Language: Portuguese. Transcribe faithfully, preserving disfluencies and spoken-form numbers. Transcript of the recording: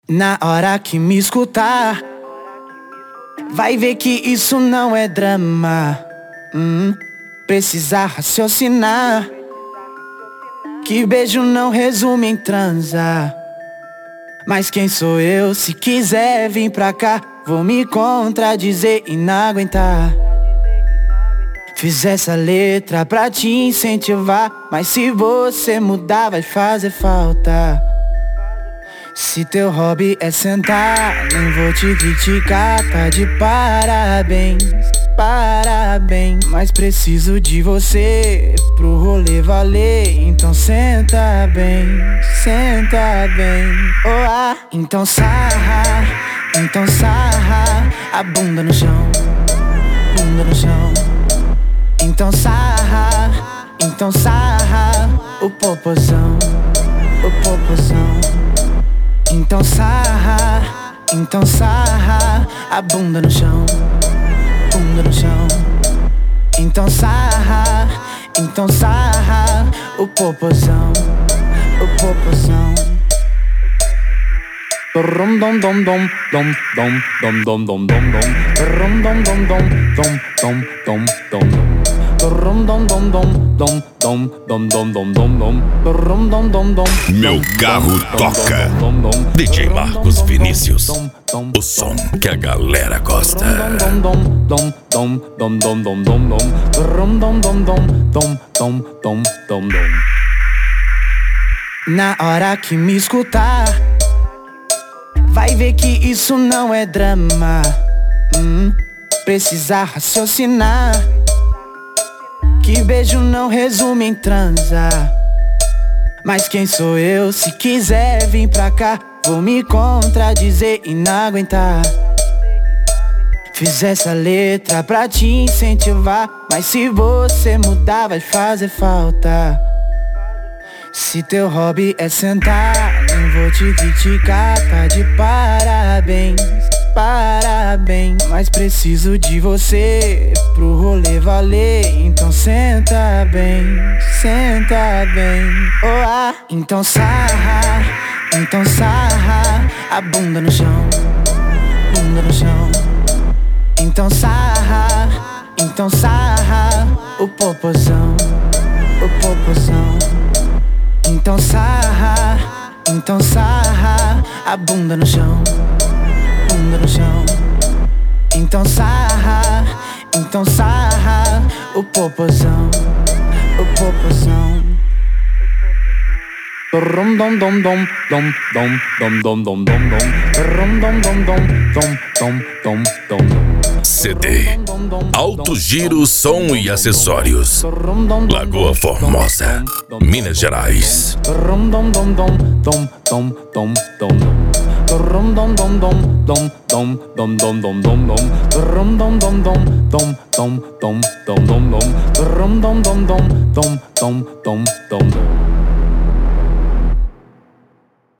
Na hora que me escutar, vai ver que isso não é drama. hum, Precisa raciocinar, que beijo não resume em transar. Mas quem sou eu? Se quiser vir pra cá, vou me contradizer e não aguentar. Fiz essa letra pra te incentivar, mas se você mudar vai fazer falta. Se teu hobby é sentar, nem vou te criticar, tá de parabéns, parabéns. Mas preciso de você pro rolê valer, então senta bem, senta bem. Oh, ah, então sarra, então sarra a bunda no chão, bunda no chão. Então sarra, então sarra o popozão, o popozão. Então sarra, então sarra a bunda no chão, bunda no chão. Então sarra, então sarra o popozão, o popozão. Dom dom dom dom dom dom dom dom dom dom dom dom dom dom dom dom dom dom. Meu carro toca. D J Marcos Vinícius, o som que a galera gosta. Na hora que me escutar, vai ver que isso não é drama. hum, Precisa raciocinar, que beijo não resume em transar. Mas quem sou eu? Se quiser vir pra cá, vou me contradizer e não aguentar. Fiz essa letra pra te incentivar, mas se você mudar vai fazer falta. Se teu hobby é sentar, nem vou te criticar, tá de parabéns, parabéns. Mas preciso de você pro rolê valer, então senta bem, senta bem. Oh, ah, então sarra, então sarra a bunda no chão, bunda no chão. Então sarra, então sarra o popozão, o popozão. Então sarra, então sarra a bunda no chão, bunda no chão. Então sarra, então sarra o popozão, o popozão. Dom dom dom dom dom dom dom dom dom dom dom dom dom dom. C D Alto Giro Som e Acessórios, Lagoa Formosa, Minas Gerais. Dom